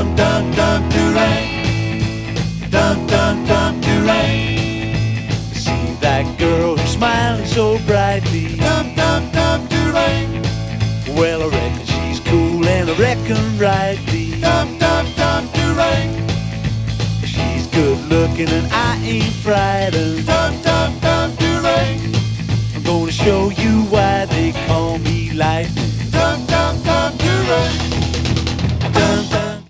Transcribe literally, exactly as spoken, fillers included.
dum dum dum doo-ray, dum dum dum doo-ray. See that girl who's smiling so brightly, dum dum dum doo-ray. Well, I reckon she's cool and I reckon rightly, dum dum dum doo-ray. She's good looking and I ain't frightened, dum